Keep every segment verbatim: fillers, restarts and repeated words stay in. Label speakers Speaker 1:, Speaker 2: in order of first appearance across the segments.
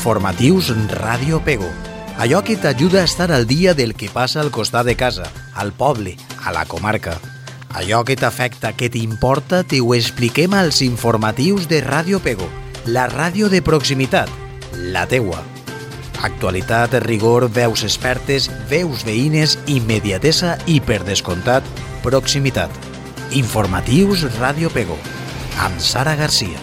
Speaker 1: Informatius Ràdio Pego. Allò que t'ajuda a estar al dia del que passa al costat de casa, al poble, a la comarca. Allò que t'afecta, que t'importa, t'ho expliquem als informatius de Ràdio Pego, la ràdio de proximitat, la teua. Actualitat, rigor, veus expertes, veus veïnes, immediatesa i, per descomptat, proximitat. Informatius Ràdio Pego, amb Sara Garcia.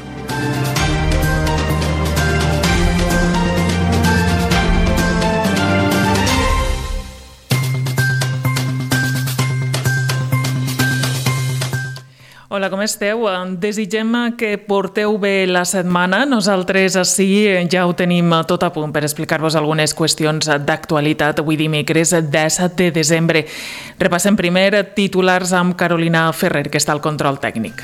Speaker 2: Hola, com esteu? Desitgem que porteu bé la setmana. Nosaltres ací ja ho tenim tot a punt per explicar-vos algunes qüestions d'actualitat avui dimecres disset de desembre. Repassem primer titulars amb Carolina Ferrer, que està al control tècnic.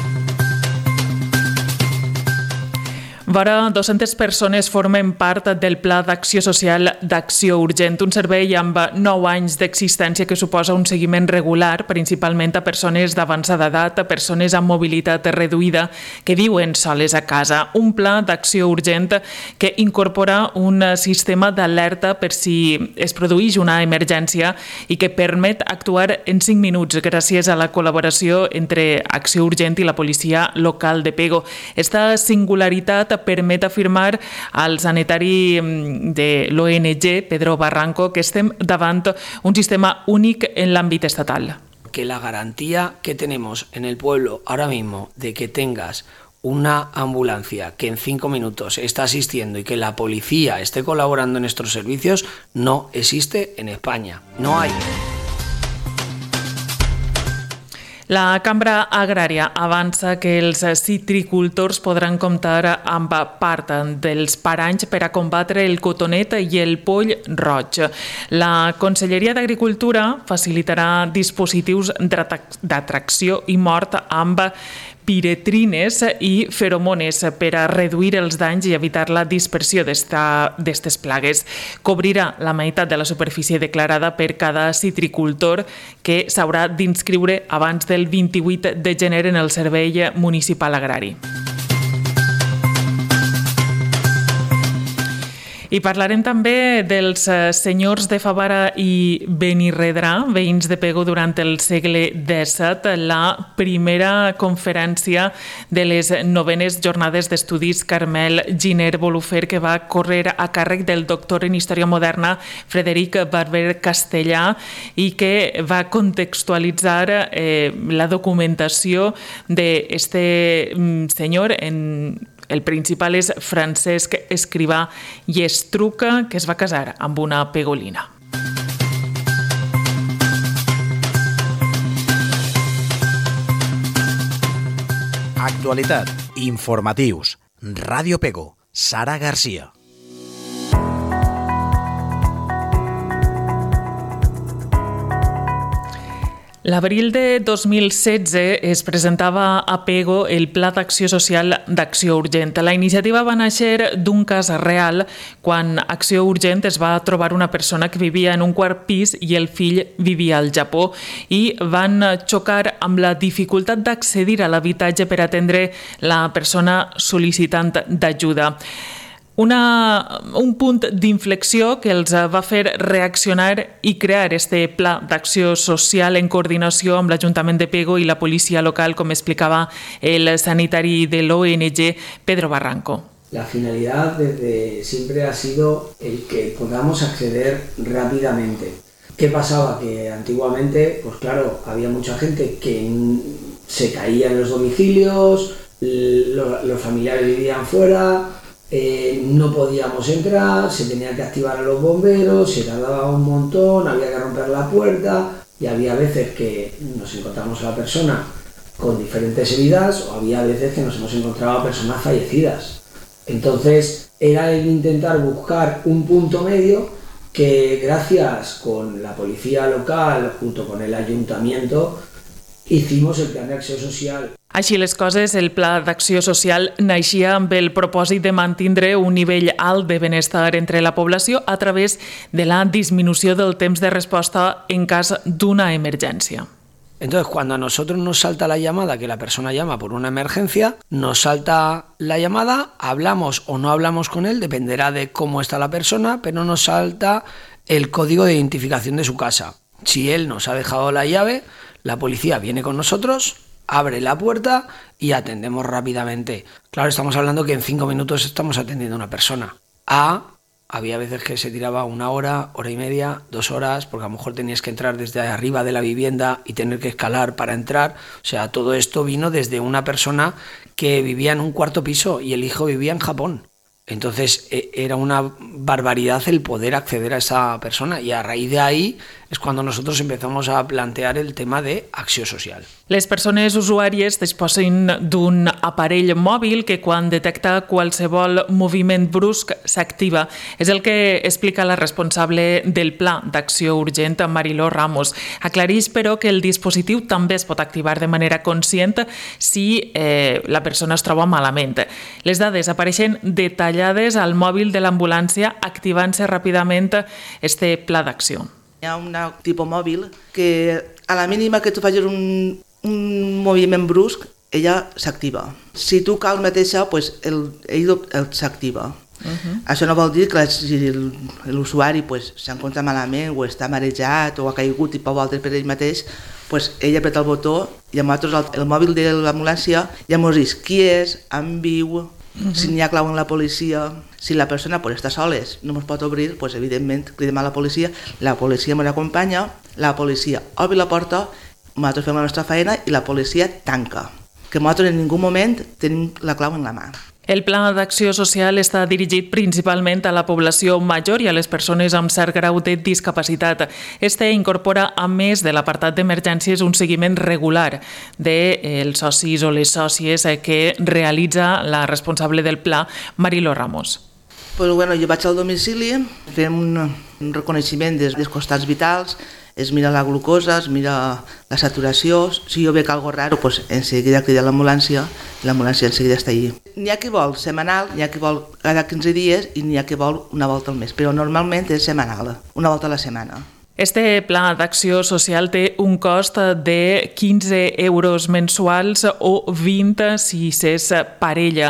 Speaker 2: Vora dues-centes persones formen part del Pla d'Acció Social d'Acció Urgent, un servei amb nou anys d'existència que suposa un seguiment regular, principalment a persones d'avançada edat, a persones amb mobilitat reduïda que viuen soles a casa. Un pla d'acció urgent que incorpora un sistema d'alerta per si es produeix una emergència i que permet actuar en cinc minuts gràcies a la col·laboració entre Acció Urgent i la policia local de Pego. Esta singularitat permet afirmar al sanitari de l'O N G, Pedro Barranco, que estem davant un sistema únic en l'àmbit estatal.
Speaker 3: Que la garantía que tenemos en el pueblo ahora mismo de que tengas una ambulancia que en cinco minutos está asistiendo y que la policía esté colaborando en estos servicios no existe en España. No hay.
Speaker 2: La Cambra Agrària avança que els citricultors podran comptar amb part dels paranys per a combatre el cotonet i el poll roig. La Conselleria d'Agricultura facilitarà dispositius d'atracció i mort amb piretrines i feromones per a reduir els danys i evitar la dispersió d'aquestes plagues. Cobrirà la meitat de la superfície declarada per cada citricultor que s'haurà d'inscriure abans del vint-i-vuit de gener en el Servei Municipal Agrari. I parlarem també dels senyors de Favara i Benirredrà, veïns de Pego durant el segle disset, la primera conferència de les novenes jornades d'estudis Carmel Giner Bolufer, que va córrer a càrrec del doctor en Història Moderna Frederic Barber Castellà i que va contextualitzar eh, la documentació d'aquest senyor en El principal és Francesc Escrivà i Estruca, que es va casar amb una pegolina.
Speaker 1: Actualitat, informatius, Ràdio Pego, Sara Garcia.
Speaker 2: L'abril de dos mil setze es presentava a Pego el Pla d'Acció Social d'Acció Urgent. La iniciativa va néixer d'un cas real quan Acció Urgent es va trobar una persona que vivia en un quart pis i el fill vivia al Japó i van xocar amb la dificultat d'accedir a l'habitatge per atendre la persona sol·licitant d'ajuda. Una, un punt d'inflexió que els va fer reaccionar i crear este pla d'acció social en coordinació amb l'Ajuntament de Pego i la policia local, com explicava el sanitari de l'O N G, Pedro Barranco.
Speaker 3: La finalidad desde siempre ha sido el que podamos acceder rápidamente. ¿Qué pasaba? Que antiguamente, pues claro, había mucha gente que se caía en los domicilios, los familiares vivían fuera. Eh, no podíamos entrar, se tenía que activar a los bomberos, se tardaba un montón, había que romper la puerta y había veces que nos encontramos a la persona con diferentes heridas o había veces que nos hemos encontrado a personas fallecidas. Entonces era el intentar buscar un punto medio que gracias con la policía local junto con el ayuntamiento hicimos el plan de acció social.
Speaker 2: Així les coses, el Pla d'Acció Social naixia amb el propòsit de mantindre un nivell alt de benestar entre la població a través de la disminució del temps de resposta en cas d'una emergència.
Speaker 3: Entonces, cuando a nosotros nos salta la llamada, que la persona llama por una emergencia, nos salta la llamada, hablamos o no hablamos con él, dependerá de cómo está la persona, pero nos salta el código de identificación de su casa. Si él nos ha dejado la llave, la policía viene con nosotros, abre la puerta y atendemos rápidamente. Claro, estamos hablando que en cinco minutos estamos atendiendo a una persona. A... Había veces que se tiraba una hora, hora y media, dos horas, porque a lo mejor tenías que entrar desde arriba de la vivienda y tener que escalar para entrar. O sea, todo esto vino desde una persona que vivía en un cuarto piso y el hijo vivía en Japón. Entonces era una barbaridad el poder acceder a esa persona y a raíz de ahí és quan nosaltres empezamos a plantear el tema de acció social.
Speaker 2: Les persones usuàries disposen d'un aparell mòbil que quan detecta qualsevol moviment brusc s'activa. És el que explica la responsable del Pla d'Acció Urgent, Mariló Ramos. Aclareix, però, que el dispositiu també es pot activar de manera conscient si eh, la persona es troba malament. Les dades apareixen detallades al mòbil de l'ambulància activant-se ràpidament este pla d'acció.
Speaker 4: Hi ha un tipus mòbil que a la mínima que tu facis un, un moviment brusc, ella s'activa. Si tu caus mateixa, pues el, ell el s'activa. Uh-huh. Això no vol dir que si l'usuari pues, s'encontra malament o està marejat o ha caigut i pau altres per ell mateix, pues, ell apreta el botó i a nosaltres el, el mòbil de l'ambulància ja ens diu qui és, en viu, uh-huh. si n'hi ha clau en la policia. Si la persona pues, està soles, no ens pot obrir, pues, evidentment cridem a la policia, la policia ens acompanya, la policia obri la porta, nosaltres fem la nostra feina i la policia tanca. Que nosaltres en ningú moment tenim la clau en la mà.
Speaker 2: El Pla d'Acció Social està dirigit principalment a la població major i a les persones amb cert grau de discapacitat. Este incorpora, a més de l'apartat d'emergències, un seguiment regular dels socis o les sòcies que realitza la responsable del Pla, Mariló Ramos.
Speaker 4: Pues, bueno, jo vaig al domicili, fem un, un reconeixement dels, dels costats vitals, es mira la glucosa, es mira la saturació. Si jo veig algo raro, pues en seguida crida l'ambulància i l'ambulància en seguida està allí. N'hi ha qui vol setmanal, n'hi ha qui vol cada quinze dies i n'hi ha qui vol una volta al mes, però normalment és setmanal, una volta a la setmana.
Speaker 2: Este Pla d'Acció Social té un cost de quinze euros mensuals o vint si s'és parella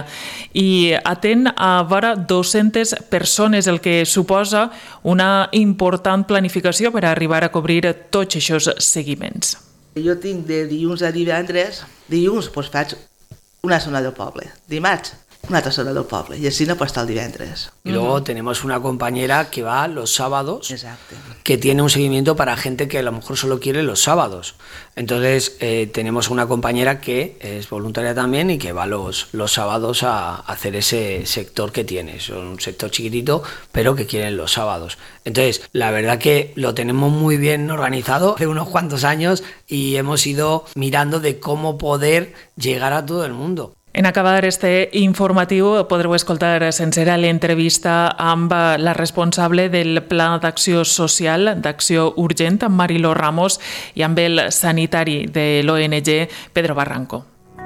Speaker 2: i atén a vora dues-centes persones, el que suposa una important planificació per arribar a cobrir tots aquests seguiments.
Speaker 4: Jo tinc de dilluns a divendres, dilluns pues, faig una zona del poble, dimarts una altra zona del poble y así no puede estar el divendres.
Speaker 3: Y luego uh-huh. tenemos una compañera que va los sábados,
Speaker 4: Exacto.
Speaker 3: que tiene un seguimiento para gente que a lo mejor solo quiere los sábados. Entonces eh, tenemos una compañera que es voluntaria también y que va los, los sábados a hacer ese sector que tiene. Es un sector chiquitito, pero que quieren los sábados. Entonces, la verdad que lo tenemos muy bien organizado hace unos cuantos años y hemos ido mirando de cómo poder llegar a todo el mundo.
Speaker 2: En acabar este informatiu podreu escoltar sencera l'entrevista amb la responsable del Pla d'Acció Social d'Acció Urgent, Mariló Ramos, i amb el sanitari de l'O N G, Pedro Barranco.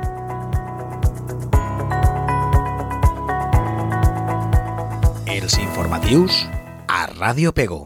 Speaker 1: Els informatius a Ràdio Pego.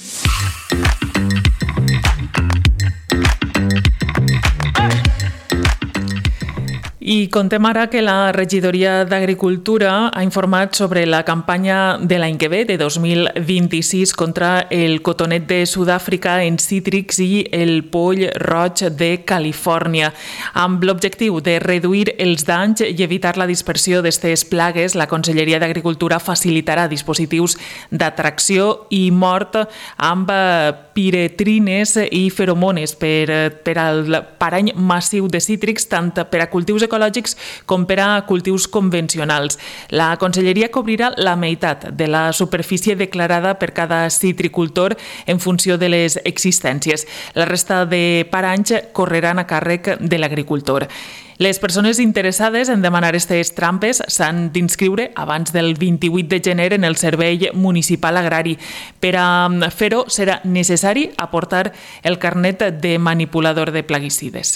Speaker 2: I contem ara que la Regidoria d'Agricultura ha informat sobre la campanya de l'any que ve, de dos mil vint-i-sis, contra el cotonet de Sud-àfrica en cítrics i el poll roig de Califòrnia. Amb l'objectiu de reduir els danys i evitar la dispersió d'aquestes plagues, la Conselleria d'Agricultura facilitarà dispositius d'atracció i mort amb piretrines i feromones per, per al parany massiu de cítrics, tant per a cultius ecològics ecològics com per a cultius convencionals. La Conselleria cobrirà la meitat de la superfície declarada per cada citricultor en funció de les existències. La resta de paranys correran a càrrec de l'agricultor. Les persones interessades en demanar aquestes trampes s'han d'inscriure abans del vint-i-vuit de gener en el Servei Municipal Agrari. Per a fer-ho serà necessari aportar el carnet de manipulador de plaguicides.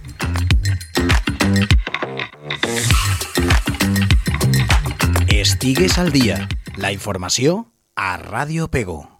Speaker 1: Estigues al dia. La informació a Ràdio Pego.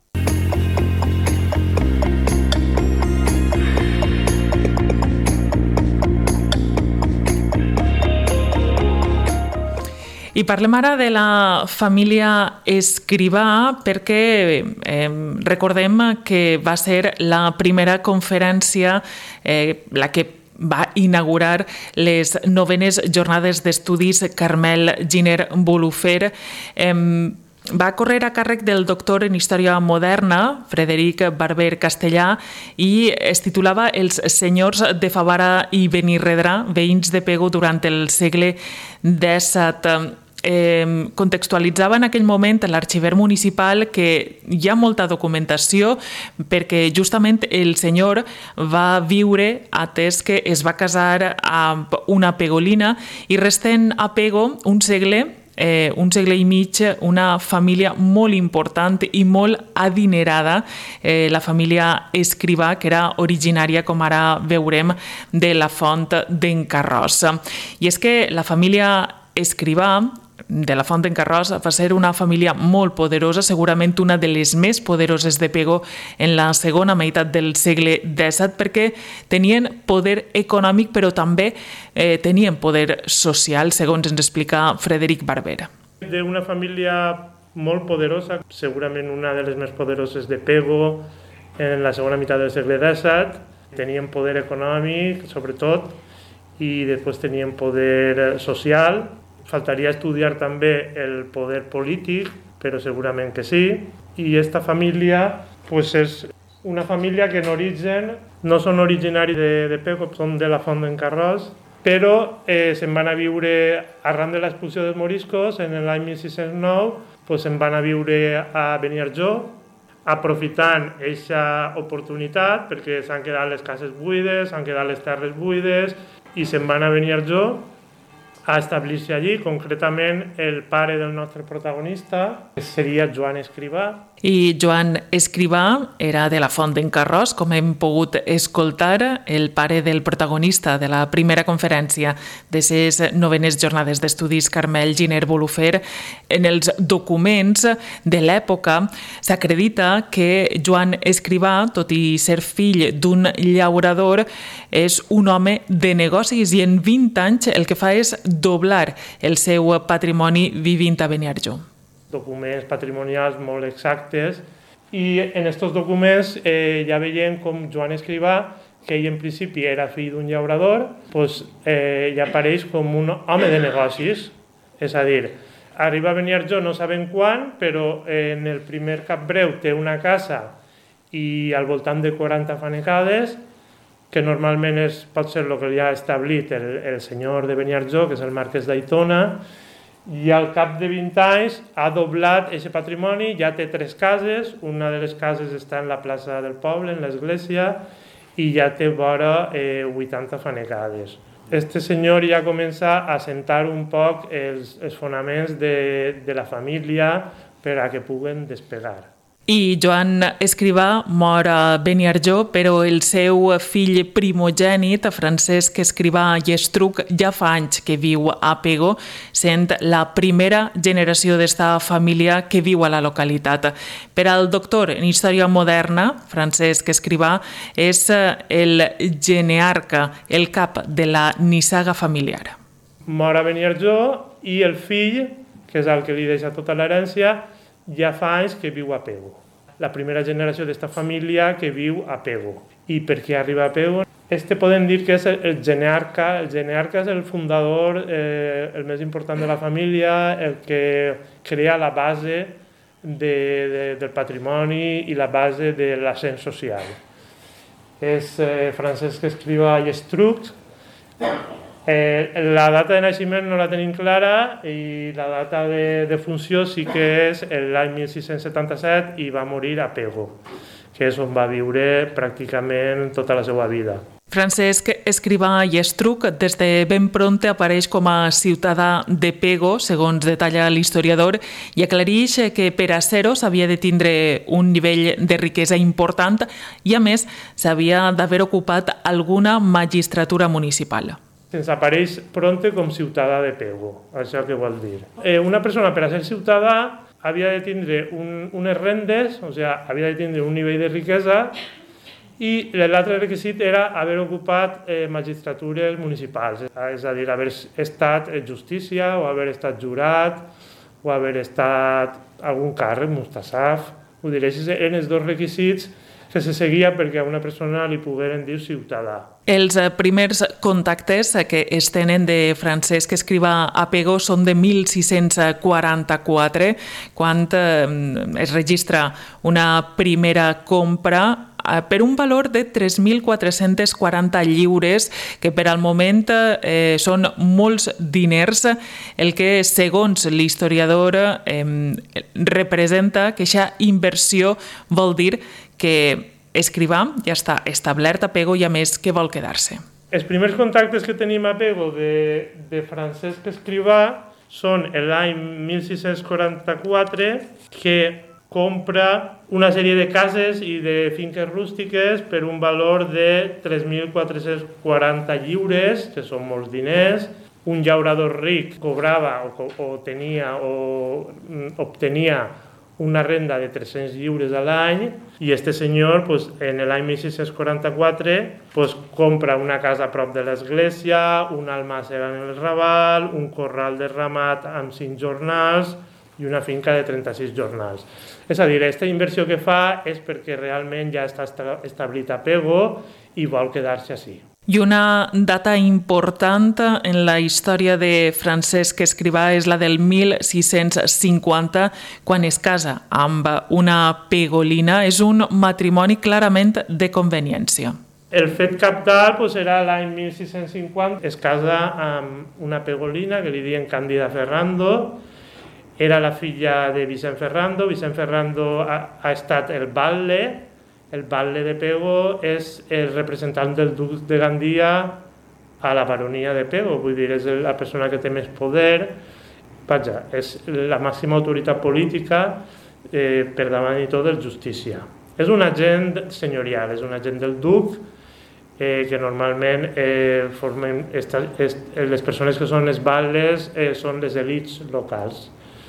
Speaker 2: I parlem ara de la família Escrivà perquè eh, recordem que va ser la primera conferència, eh, la que va inaugurar les novenes jornades d'estudis Carmel Giner Bolufer. Eh, Va córrer a càrrec del doctor en Història Moderna, Frederic Barber Castellà, i es titulava Els senyors de Favara i Benirredrà, veïns de Pego durant el segle disset. Eh, contextualitzava en aquell moment l'arxiver municipal que hi ha molta documentació perquè justament el senyor va viure atès que es va casar amb una pegolina i resten a Pego un segle Eh, un segle i mig, una família molt important i molt adinerada, eh, la família Escrivà, que era originària, com ara veurem, de la Font d'en Carròs. I és que la família Escrivà de la Font d'en Carròs va ser una família molt poderosa, segurament una de les més poderoses de Pego en la segona meitat del segle disset, perquè tenien poder econòmic però també eh, tenien poder social, segons ens explica Frederic Barber.
Speaker 5: D'una família molt poderosa, segurament una de les més poderoses de Pego en la segona meitat del segle disset, tenien poder econòmic, sobretot, i després tenien poder social. Faltaria estudiar també el poder polític, però segurament que sí. I aquesta família pues, és una família que en origen no són originaris de, de Pego, són de la Font d'en Carròs, però eh, se'n van a viure, arran de l'expulsió dels moriscos, en l'any mil sis-cents nou, pues, se'n van a viure a Beniarjó, aprofitant aquesta oportunitat, perquè s'han quedat les cases buides, s'han quedat les terres buides, i se'n van a Beniarjó a establir-se allí, concretament el pare del nostre protagonista, que seria Joan Escrivà.
Speaker 2: I Joan Escrivà era de la Font d'en Carròs, com hem pogut escoltar, el pare del protagonista de la primera conferència de les novenes jornades d'estudis Carmel Giner Bolufer. En els documents de l'època s'acredita que Joan Escrivà, tot i ser fill d'un llaurador, és un home de negocis i en vint anys el que fa és doblar el seu patrimoni vivint a Beniarjó.
Speaker 5: Documents patrimonials molt exactes, i en aquests documents eh, ja veiem com Joan Escrivà, que ell en principi era fill d'un llaurador, doncs, eh, ja apareix com un home de negocis. És a dir, arriba a Beniarjó no sabem quan, però en el primer cap breu té una casa i al voltant de quaranta fanecades, que normalment és, pot ser el que ja ha establit el, el senyor de Beniarjó, que és el marquès d'Aitona, i al cap de vint anys ha doblat aquest patrimoni, ja té tres cases, una de les cases està en la plaça del poble, en l'església, i ja té vora eh, vuitanta fanecades. Este senyor ja comença a assentar un poc els, els fonaments de, de la família per a que puguen despegar.
Speaker 2: I Joan Escrivà mor a Beniarjó, però el seu fill primogènit, Francesc Escrivà i Estruc, ja fa anys que viu a Pego, sent la primera generació d'esta família que viu a la localitat. Per al doctor en Història Moderna, Francesc Escrivà és el genearca, el cap de la nissaga familiar.
Speaker 5: Mor a Beniarjó i el fill, que és el que li deixa tota l'herència, ja fa anys que viu a Pego. La primera generació d'esta família que viu a Pego. I per què arriba a Pego? Este podem dir que és el genearca. El genearca és el fundador, eh, el més important de la família, el que crea la base de, de, del patrimoni i la base de l'ascens social. És eh, Francesc Escrivà i Estruc. Eh, la data de naixement no la tenim clara i la data de, de funció sí que és l'any mil sis-cents setanta-set i va morir a Pego, que és on va viure pràcticament tota la seva vida.
Speaker 2: Francesc Escrivà i Estruc des de ben prompte apareix com a ciutadà de Pego, segons detalla l'historiador, i aclareix que per a ser-ho s'havia de tindre un nivell de riquesa important i, a més, s'havia d'haver ocupat alguna magistratura municipal.
Speaker 5: Se'ns apareix prompte com ciutadà de Pego, això què vol dir? Eh, una persona per a ser ciutadà havia de tindre un, unes rendes, o sigui, havia de tindre un nivell de riquesa i l'altre requisit era haver ocupat eh, magistratures municipals, és a dir, haver estat en justícia o haver estat jurat o haver estat algun càrrec, Mustasaf, ho diré, eren els dos requisits que se seguia perquè a una persona li pogueren dir ciutadà.
Speaker 2: Els primers contactes que es tenen de Francesc Escrivà a Pego són de mil sis-cents quaranta-quatre, quan es registra una primera compra per un valor de tres mil quatre-cents quaranta lliures, que per al moment eh, són molts diners, el que, segons l'historiador, eh, representa que aquesta inversió vol dir que Escrivà ja està establert a Pego i, a més, que vol quedar-se.
Speaker 5: Els primers contactes que tenim a Pego de, de Francesc Escrivà són l'any mil sis-cents quaranta-quatre, que compra una sèrie de cases i de finques rústiques per un valor de tres mil quatre-cents quaranta lliures, que són molts diners. Un llaurador ric cobrava o, o tenia o obtenia una renda de tres-cents lliures a l'any, i este senyor, pues, en l'any mil sis-cents quaranta-quatre, pues, compra una casa a prop de l'església, una almàssera en el Raval, un corral de ramat amb cinc jornals i una finca de trenta-sis jornals. És a dir, aquesta inversió que fa és perquè realment ja està establit a Pego i vol quedar-se així.
Speaker 2: I una data important en la història de Francesc Escrivà és la del mil sis-cents cinquanta, quan es casa amb una pegolina. És un matrimoni clarament de conveniència.
Speaker 5: El fet cabdal pues, era l'any mil sis-cents cinquanta, es casa amb una pegolina que li diuen Càndida Ferrando. Era la filla de Vicent Ferrando. Vicent Ferrando ha, ha estat el batlle. El batlle de Pego és el representant del duc de Gandia a la baronia de Pego, vull dir, és la persona que té més poder. Vaja, és la màxima autoritat política eh, per davant i tot de justícia. És un agent senyorial, és un agent del duc, eh, que normalment eh, formen esta, est, les persones que són les batlles eh, són les elits locals.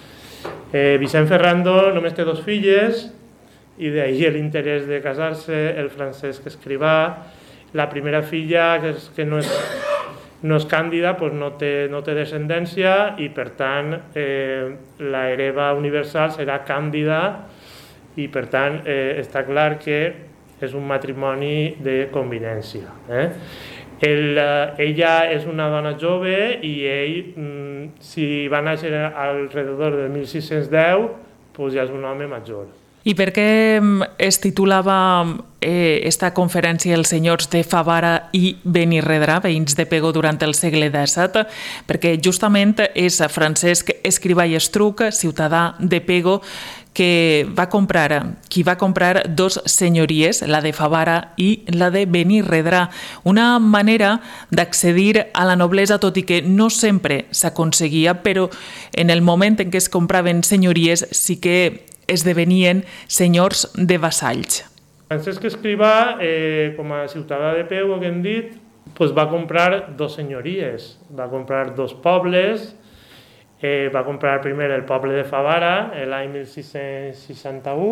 Speaker 5: Eh, Vicent Ferrando només té dos filles, i d'ahir l'interès de casar-se, el Francesc Escrivà. La primera filla, que, és, que no, és, no és Càndida, pues no, té, no té descendència i, per tant, eh, la hereva universal serà Càndida i, per tant, eh, està clar que és un matrimoni de convivència. Eh? El, ella és una dona jove i ell, si va néixer alrededor del mil sis-cents deu, pues ja és un home major.
Speaker 2: I per què es titulava eh, esta conferència Els senyors de Favara i Benirredrà, veïns de Pego durant el segle disset? Perquè justament és Francesc Escrivà i Estruc, ciutadà de Pego, que va comprar, qui va comprar dos senyories, la de Favara i la de Benirredrà. Una manera d'accedir a la noblesa, tot i que no sempre s'aconseguia, però en el moment en què es compraven senyories sí que esdevenien senyors de vassalls.
Speaker 5: Francesc Escrivà, eh, com a ciutadà de Pego, que hem dit, pues va comprar dos senyories, va comprar dos pobles, eh, va comprar primer el poble de Favara l'any mil sis-cents seixanta-u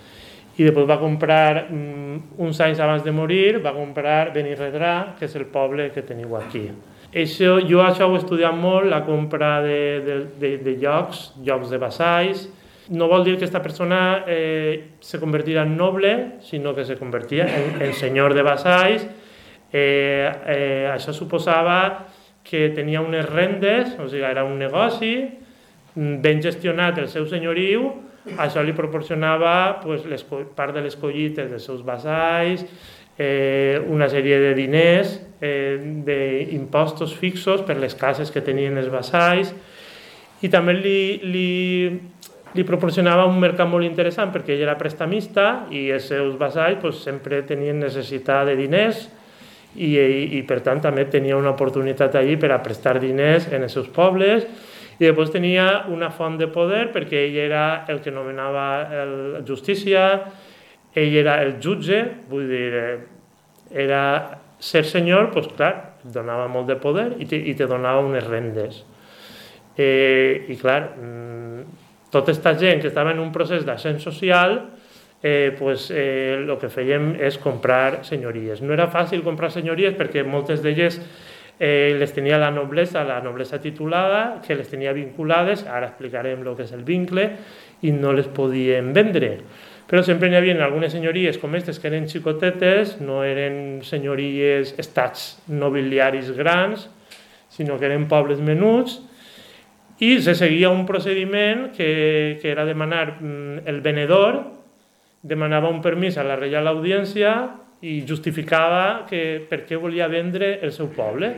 Speaker 5: i després va comprar, mm, uns anys abans de morir, va comprar Benirredrà, que és el poble que teniu aquí. Això, jo això ho he estudiat molt, la compra de, de, de, de llocs, llocs de vassalls. No vol dir que aquesta persona eh, se convertirà en noble, sinó que se convertia en, en senyor de vassalls. Eh, eh, això suposava que tenia unes rendes, o sigui, era un negoci, ben gestionat el seu senyoriu, això li proporcionava pues, les, part de les collites dels seus vassalls, eh, una sèrie de diners, eh, d'impostos fixos per les cases que tenien els vassalls, i també li... li li proporcionava un mercat molt interessant perquè ell era prestamista i els seus vassalls pues, sempre tenien necessitat de diners i, i, i per tant també tenia una oportunitat allí per a prestar diners en els seus pobles, i després tenia una font de poder perquè ell era el que nomenava la justícia, ell era el jutge, vull dir, era ser senyor, pues, clar, et donava molt de poder i te, i te donava unes rendes. Eh, I clar, tota aquesta gent que estava en un procés d'ascens social eh, pues, eh, el que fèiem és comprar senyories. No era fàcil comprar senyories perquè moltes d'elles eh, les tenia la noblesa, la noblesa titulada, que les tenia vinculades, ara explicarem el que és el vincle, i no les podien vendre. Però sempre n'hi havia algunes senyories com aquestes que eren xicotetes, no eren senyories, estats nobiliaris grans, sinó que eren pobles menuts, i se seguia un procediment que, que era demanar el venedor, demanava un permís a la Reial Audiència i justificava que per què volia vendre el seu poble.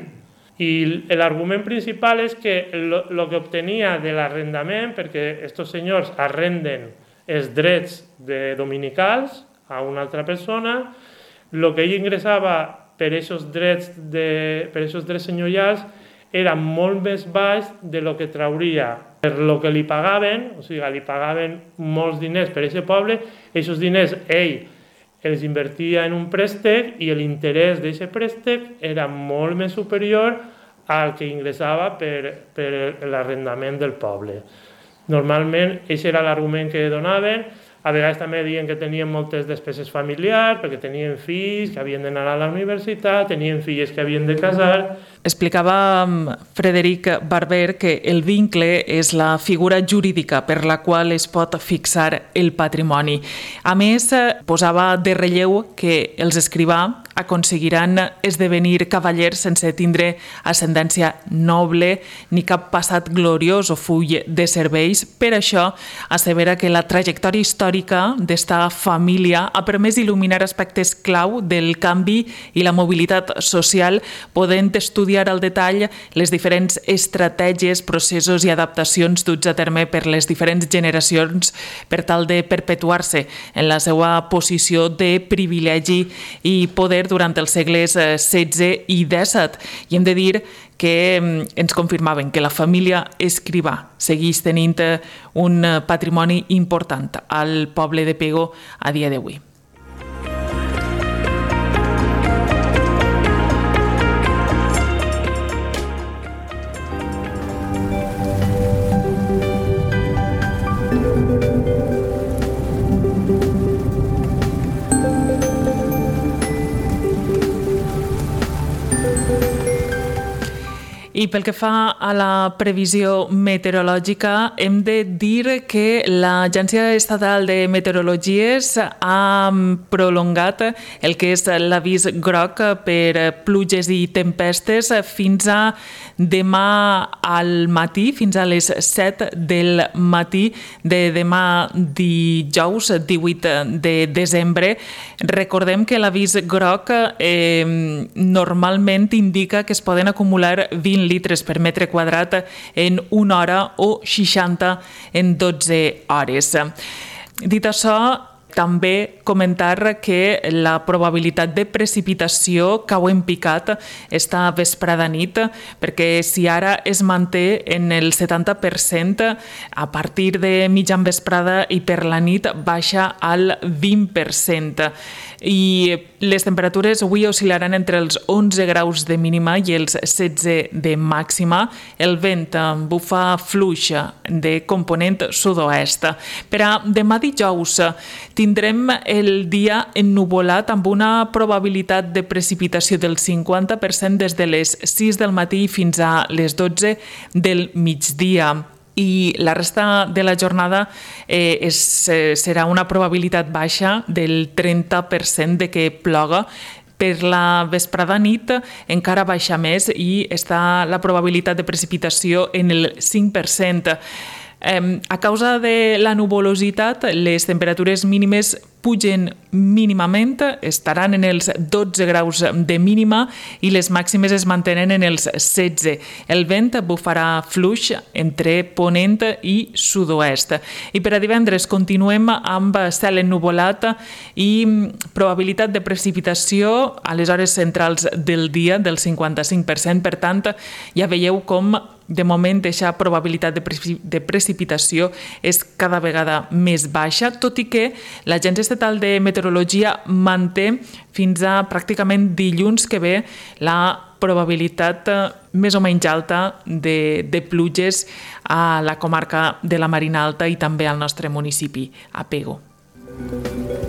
Speaker 5: I l'argument principal és que el que obtenia de l'arrendament, perquè aquests senyors arrenden els drets de dominicals a una altra persona, el que ell ingressava per aquests drets, de, per aquests drets senyorials era molt més baix de lo que trauria per lo que li pagaven, o sigui, li pagaven molts diners per aquest poble, aquests diners ell els invertia en un préstec i l'interès d'aquest préstec era molt més superior al que ingressava per, per l'arrendament del poble. Normalment, aquest era l'argument que donaven. A vegades també deien que tenien moltes despeses familiars, perquè tenien fills que havien d'anar a la universitat, tenien filles que havien de casar.
Speaker 2: Explicava Frederic Barber que el vincle és la figura jurídica per la qual es pot fixar el patrimoni. A més, posava de relleu que els escrivà aconseguiran esdevenir cavallers sense tindre ascendència noble ni cap passat gloriós o full de serveis. Per això, assevera que la trajectòria històrica d'esta família ha permès il·luminar aspectes clau del canvi i la mobilitat social, podent estudiar al detall les diferents estratègies, processos i adaptacions duts a terme per les diferents generacions per tal de perpetuar-se en la seva posició de privilegi i poder durant els segles setze i disset. I hem de dir que ens confirmaven que la família Escrivà segueix tenint un patrimoni important al poble de Pego a dia d'avui. I pel que fa a la previsió meteorològica, hem de dir que l'Agència Estatal de Meteorologies ha prolongat el que és l'avís groc per pluges i tempestes fins a demà al matí, fins a les set del matí de demà dijous, divuit de desembre. Recordem que l'avís groc eh, normalment indica que es poden acumular vint litres per metre quadrat en una hora o seixanta en dotze hores. Dit això, també comentar que la probabilitat de precipitació cau en picat esta vesprada nit, perquè si ara es manté en el setanta per cent, a partir de mitjan vesprada i per la nit baixa al vint per cent. I les temperatures avui oscil·laran entre els onze graus de mínima i els setze de màxima. El vent bufa fluix de component sud-oest. Per a demà dijous tindrem el dia ennuvolat amb una probabilitat de precipitació del cinquanta per cent des de les sis del matí fins a les dotze del migdia. I la resta de la jornada eh, és, eh, serà una probabilitat baixa del trenta per cent de que ploga. Per la vesprada nit encara baixa més i està la probabilitat de precipitació en el cinc per cent. Eh, a causa de la nuvolositat, les temperatures mínimes pugen mínimament, estaran en els dotze graus de mínima i les màximes es mantenen en els setze. El vent bufarà fluix entre ponent i sud-oest. I per a divendres continuem amb cel ennuvolat i probabilitat de precipitació a les hores centrals del dia del cinquanta-cinc per cent. Per tant, ja veieu com de moment aquesta probabilitat de, preci- de precipitació és cada vegada més baixa, tot i que l'Agència Estatal de Meteorologia manté fins a pràcticament dilluns que ve la probabilitat més o menys alta de, de pluges a la comarca de la Marina Alta i també al nostre municipi, a Pego.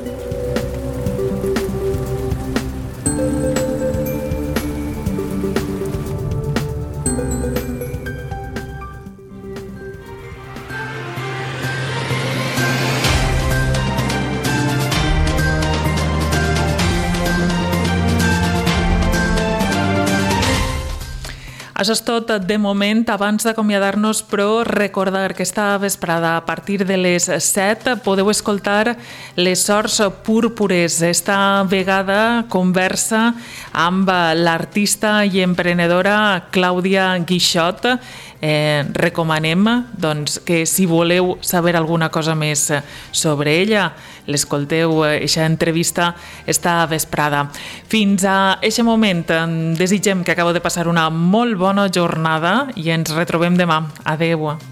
Speaker 2: Això és tot de moment. Abans d'acomiadar-nos, però recordar que esta vesprada a partir de les set podeu escoltar Les Sorts Púrpures. Esta vegada conversa amb l'artista i emprenedora Clàudia Guixot. Eh, recomanem doncs, que si voleu saber alguna cosa més sobre ella, l'escolteu, eixa entrevista esta vesprada. Fins a eixe moment, desitgem que acabeu de passar una molt bona jornada i ens retrobem demà. Adeu.